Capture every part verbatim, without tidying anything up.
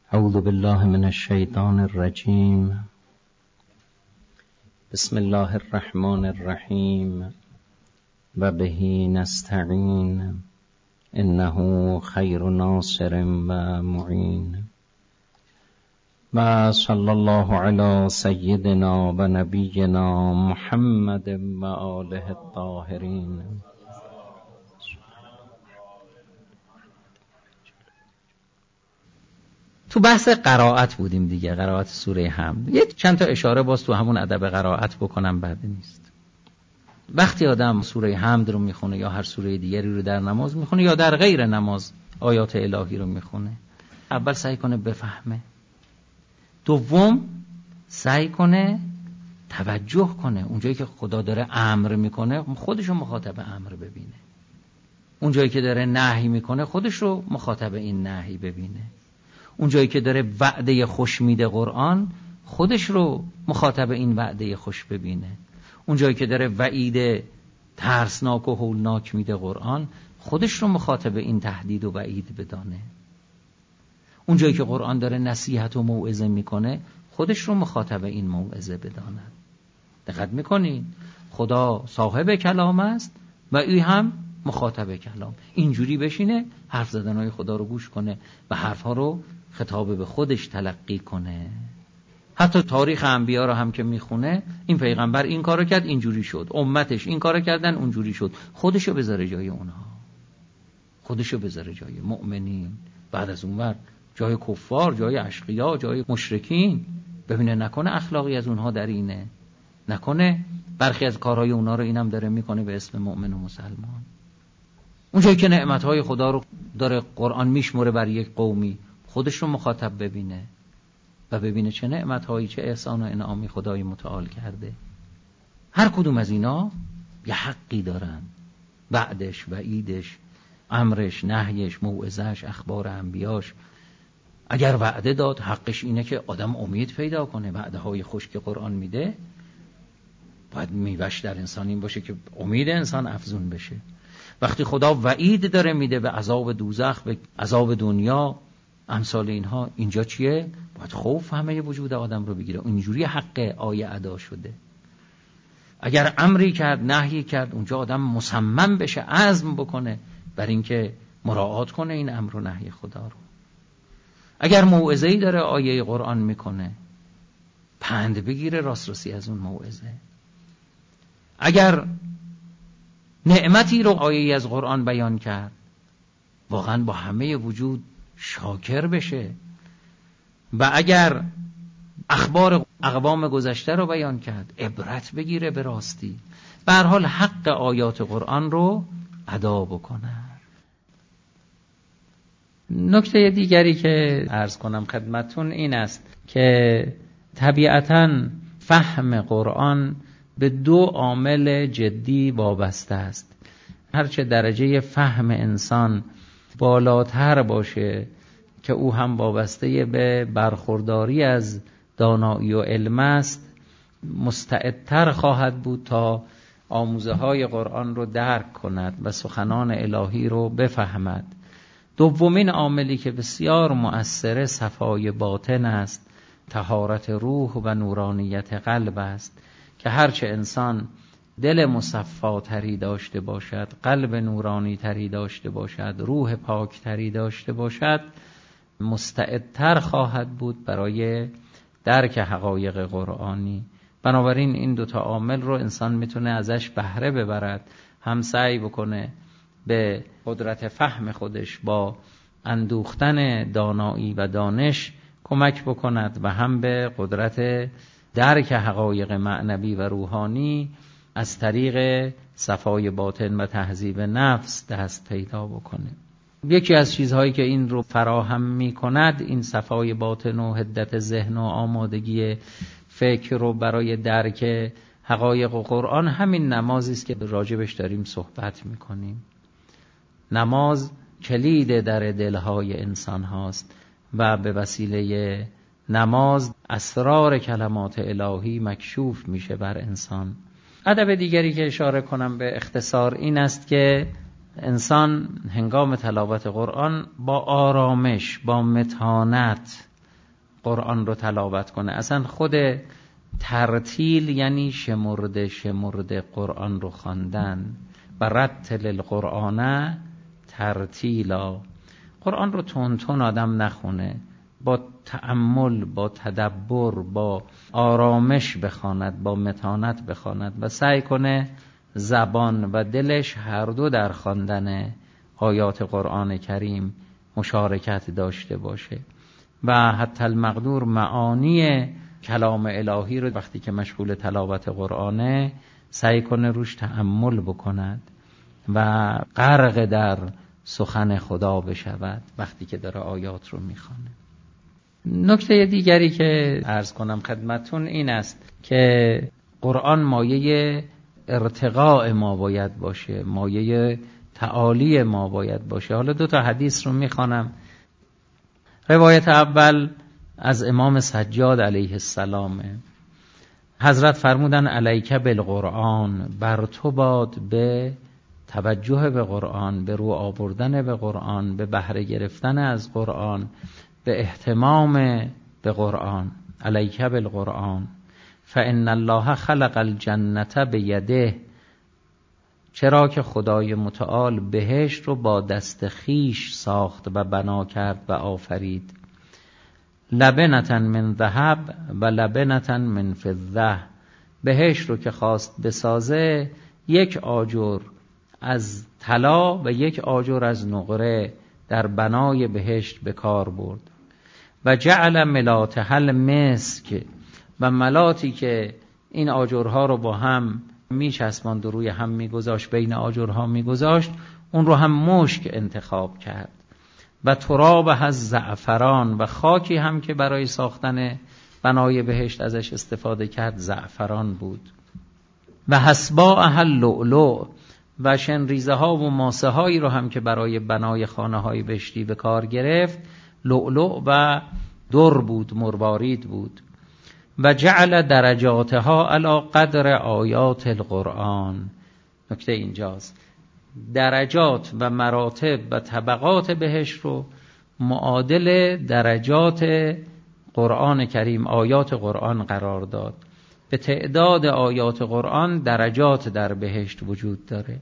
اعوذ بالله من الشیطان الرجیم. بسم الله الرحمن الرحیم و به نستعین انه خیر ناصر و معین. و صلی الله علی سیدنا و نبینا محمد و آله الطاهرین. تو بحث قرائت بودیم دیگه، قرائت سوره حمد. یک چند تا اشاره باز تو همون ادب قرائت بکنم، بعد نیست. وقتی آدم سوره حمد رو میخونه یا هر سوره دیگری رو در نماز میخونه یا در غیر نماز آیات الهی رو میخونه، اول سعی کنه بفهمه، دوم سعی کنه توجه کنه اونجایی که خدا داره امر میکنه خودش رو مخاطب امر ببینه، اونجایی که داره نهی میکنه خودش رو مخاطب این نهی ببینه، اونجایی که داره وعده خوش میده قرآن خودش رو مخاطب این وعده خوش ببینه، اونجایی که داره وعید ترسناک و هولناک میده قرآن خودش رو مخاطب این تهدید و وعید بدانه، اونجایی که قرآن داره نصیحت و موعظه میکنه خودش رو مخاطب این موعظه بداند. دقت میکنین خدا صاحب کلام است و این هم مخاطب کلام. اینجوری بشینه حرف زدنهای خدا رو گوش کنه و حرفها رو خطاب به خودش تلقی کنه. حتی تاریخ انبیا رو هم که میخونه، این پیغمبر این کارو کرد اینجوری شد، امتش این کارو کردن اونجوری شد، خودشو بذاره جای اونها، خودشو بذاره جای مؤمنین، بعد از اونور جای کفار، جای اشقیا، جای مشرکین، ببینه نکنه اخلاقی از اونها در اینه، نکنه برخی از کارهای اونها رو اینم داره میکنه به اسم مؤمن و مسلمان. اونجایی که نعمتهای خدا رو داره قرآن میشموره بر یک قومی خودش رو مخاطب ببینه و ببینه چه نعمتهایی، چه احسان و انعامی خدای متعال کرده. هر کدوم از اینا یه حقی دارن، وعدش، وعیدش، امرش، نهیش، موعظش، اخبار انبیاش. اگر وعده داد حقش اینه که آدم امید پیدا کنه. وعده های خوش که قرآن میده باید میوش در انسان این باشه که امید انسان افزون بشه. وقتی خدا وعید داره میده به عذاب دوزخ، به عذاب دنیا، امثال اینها، اینجا چیه؟ باید خوف همه وجود آدم رو بگیره. اینجوری حق آیه ادا شده. اگر امری کرد، نهی کرد، اونجا آدم مصمم بشه، عزم بکنه بر اینکه مراعات کنه این امر و نهی خدا رو. اگر موعظه‌ای داره آیه قرآن میکنه، پند بگیره راست راستی از اون موعظه. اگر نعمتی رو آیه از قرآن بیان کرد، واقعا با همه وجود شاکر بشه. و اگر اخبار اقوام گذشته رو بیان کرد، عبرت بگیره به راستی. به هر حال حق آیات قرآن رو ادا بکنه. نکته دیگری که عرض کنم خدمتون این است که طبیعتاً فهم قرآن به دو عامل جدی وابسته است. هرچه درجه فهم انسان بالاتر باشه که او هم وابسته به برخورداری از دانایی و علم است، مستعدتر خواهد بود تا آموزه های قرآن رو درک کند و سخنان الهی رو بفهمد. دومین عاملی که بسیار مؤثر صفای باطن است، طهارت روح و نورانیت قلب است که هرچه انسان دل مصفا تری داشته باشد، قلب نورانی تری داشته باشد، روح پاک تری داشته باشد، مستعدتر خواهد بود برای درک حقایق قرآنی. بنابراین این دوتا عامل رو انسان میتونه ازش بهره ببرد، هم سعی بکنه به قدرت فهم خودش با اندوختن دانایی و دانش کمک بکند و هم به قدرت درک حقایق معنوی و روحانی از طریق صفای باطن و تهذیب نفس دست پیدا بکنه. یکی از چیزهایی که این رو فراهم می کند این صفای باطن و حدت ذهن و آمادگی فکر رو برای درک حقایق و قرآن همین نمازی است که راجبش داریم صحبت می کنیم. نماز کلید در دلهای انسان هاست و به وسیله نماز اسرار کلمات الهی مکشوف میشه بر انسان. ادب دیگری که اشاره کنم به اختصار این است که انسان هنگام تلاوت قرآن با آرامش، با متانت قرآن رو تلاوت کنه. اصلا خود ترتیل یعنی شمرده شمرده قرآن رو خواندن. و رتل القرآن ترتیلا، قرآن رو تون تون آدم نخونه، با تأمل، با تدبر، با آرامش بخواند، با متانت بخواند و سعی کنه زبان و دلش هر دو در خواندن آیات قرآن کریم مشارکت داشته باشه و حتی المقدور معانی کلام الهی رو وقتی که مشغول تلاوت قرآنه سعی کنه روش تأمل بکند و غرق در سخن خدا بشود وقتی که داره آیات رو میخوانه. نکته دیگری که عرض کنم خدمتون این است که قرآن مایه ارتقاء ما باید باشه، مایه تعالی ما باید باشه. حالا دو تا حدیث رو میخوانم. روایت اول از امام سجاد علیه السلام. حضرت فرمودن علیک بالقرآن، بر تو باد به توجه به قرآن، به رو آوردن به قرآن، به بهره گرفتن از قرآن، به اهتمام به قرآن. علیک بالقرآن فان الله خلق الجنة بیده، چرا که خدای متعال بهشت رو با دست خیش ساخت و بنا کرد و آفرید. لبنة من ذهب و لبنة من فضة، بهشت رو که خواست بسازه یک آجر از طلا و یک آجر از نقره در بنای بهشت به کار برد. و جعل ملاتها المسک، و ملاتی که این آجرها رو با هم میچسباند و روی هم میگذاشت، بین آجرها میگذاشت، اون رو هم مشک انتخاب کرد. و ترابها الزعفران، و خاکی هم که برای ساختن بنای بهشت ازش استفاده کرد زعفران بود. و حصباءها اللؤلؤ، و شنریزه ها و ماسه هایی رو هم که برای بنای خانه های بهشتی به کار گرفت لؤلؤ و در بود، مروارید بود. و جعل درجاتها علی قدر آیات القرآن. نکته اینجاست، درجات و مراتب و طبقات بهشت رو معادل درجات قرآن کریم، آیات قرآن قرار داد. به تعداد آیات قرآن درجات در بهشت وجود داره.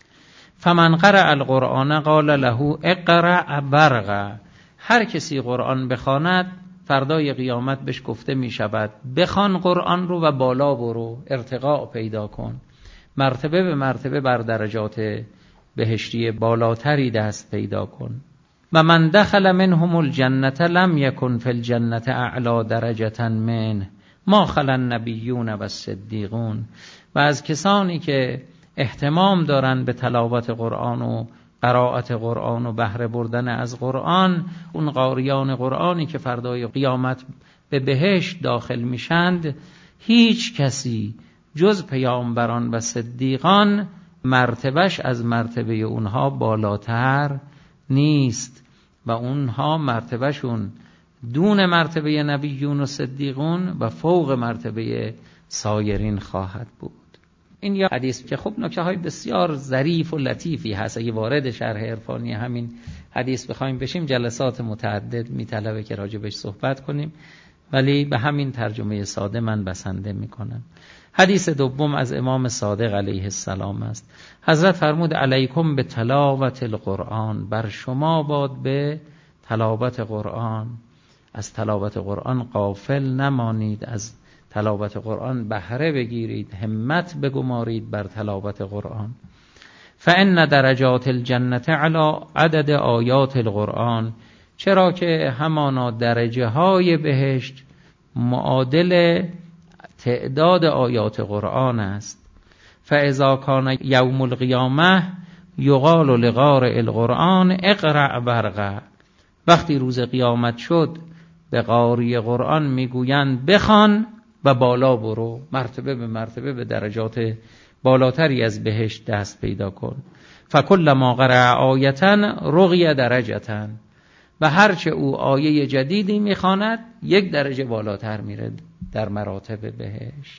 فمن قرأ القرآن قال له اقرأ برقا، هر کسی قرآن بخواند فردای قیامت بهش گفته می شود بخوان قرآن رو و بالا برو، ارتقاء پیدا کن، مرتبه به مرتبه بر درجات بهشتی بالاتری دست پیدا کن. و من دخل منهم الجنة لم یکن فی الجنة اعلی درجة منه ما خلا النبیون و الصدیقون. و از کسانی که اهتمام دارن به تلاوت قرآن و قرائت قرآن و بهره بردن از قرآن، اون قاریان قرآنی که فردای قیامت به بهشت داخل میشند، هیچ کسی جز پیامبران و صدیقان مرتبهش از مرتبه اونها بالاتر نیست و اونها مرتبهشون دون مرتبه نبیون و صدیقون و فوق مرتبه سایرین خواهد بود. این یا حدیث که خب نکته های بسیار ظریف و لطیفی هست. اگه وارد شرح عرفانی همین حدیث بخوایم بشیم جلسات متعدد میطلبه که راجبش صحبت کنیم، ولی به همین ترجمه ساده من بسنده میکنم. حدیث دوم از امام صادق علیه السلام است. حضرت فرمود علیکم به تلاوت القرآن، بر شما باد به تلاوت قرآن، از تلاوت قرآن غافل نمانید، از تلاوت قرآن بهره بگیرید، همت بگمارید بر تلاوت قرآن. فإن درجات الجنة علی عدد آیات القرآن، چرا که همانا درجه های بهشت معادل تعداد آیات قرآن است. فاذا کان یوم القیامه یقال لقارئ القرآن اقرأ برقا، وقتی روز قیامت شد به قاری قرآن میگویند بخوان و بالا برو، مرتبه به مرتبه به درجات بالاتری از بهشت دست پیدا کن. فکل ما قرأ آیةً رقی درجةً، و هرچه او آیه جدیدی میخواند یک درجه بالاتر میره در مراتب بهشت.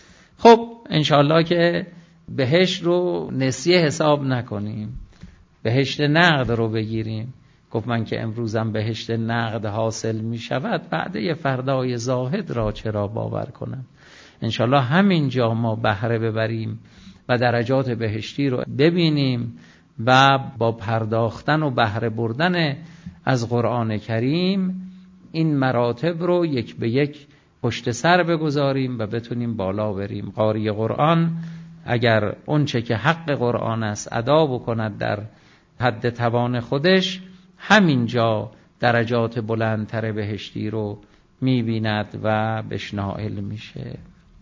خب انشاءالله که بهشت رو نسیه حساب نکنیم، بهشت نقد رو بگیریم گفت من که امروزم بهشت نقد حاصل می شود، بعد یه فردای زاهد را چرا باور کنم. انشالله همینجا ما بهره ببریم و درجات بهشتی رو ببینیم و با پرداختن و بهره بردن از قرآن کریم این مراتب رو یک به یک پشت سر بگذاریم و بتونیم بالا بریم. قاری قرآن اگر اون چه که حق قرآن است ادا بکند در حد توان خودش، همینجا درجات بلندتر بهشتی رو می‌بیند و بهش نائل میشه.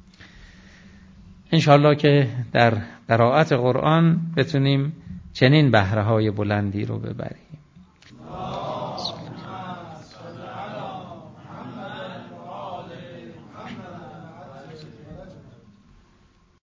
انشالله که در قرائت قرآن بتونیم چنین بهره‌های بلندی رو ببریم.